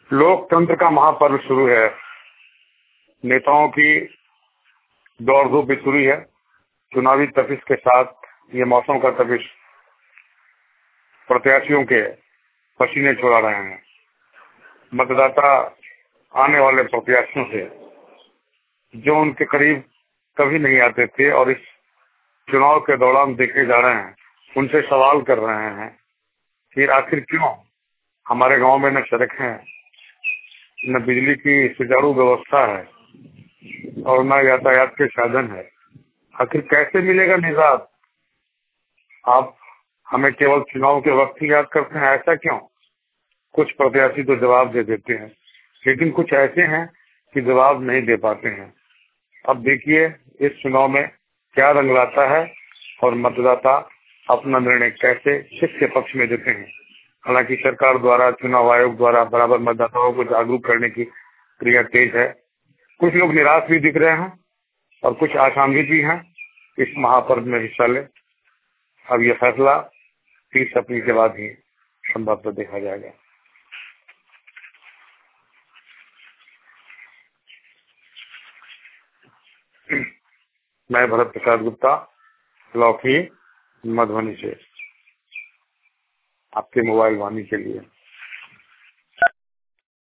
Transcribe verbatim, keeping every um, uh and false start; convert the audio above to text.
लोकतंत्र का महापर्व शुरू है। नेताओं की दौड़ धूप भी शुरू है। चुनावी तपिश के साथ ये मौसम का तपिश प्रत्याशियों के पसीने छुड़ा रहे हैं। मतदाता आने वाले प्रत्याशियों से जो उनके करीब कभी नहीं आते थे और इस चुनाव के दौरान देखे जा रहे हैं, उनसे सवाल कर रहे हैं कि आखिर क्यों हमारे गांव में न सड़क है, न बिजली की सुचारू व्यवस्था है और न यातायात के साधन है। आखिर कैसे मिलेगा निजात? आप हमें केवल चुनाव के वक्त ही याद करते हैं, ऐसा क्यों? कुछ प्रत्याशी तो जवाब दे देते हैं, लेकिन कुछ ऐसे हैं कि जवाब नहीं दे पाते हैं। अब देखिए इस चुनाव में क्या रंग लाता है और मतदाता अपना निर्णय कैसे किसके पक्ष में देते हैं। हालांकि सरकार द्वारा, चुनाव आयोग द्वारा बराबर मतदाताओं को जागरूक करने की क्रिया तेज है। कुछ लोग निराश भी दिख रहे हैं और कुछ आशान्वित भी हैं। इस महापर्व में हिस्सा ले। अब यह फैसला तीस अप्रैल के बाद ही संभवतः देखा जाएगा। मैं भरत प्रसाद गुप्ता, लौकी, मधुबनी से आपके मोबाइल वाणी के लिए।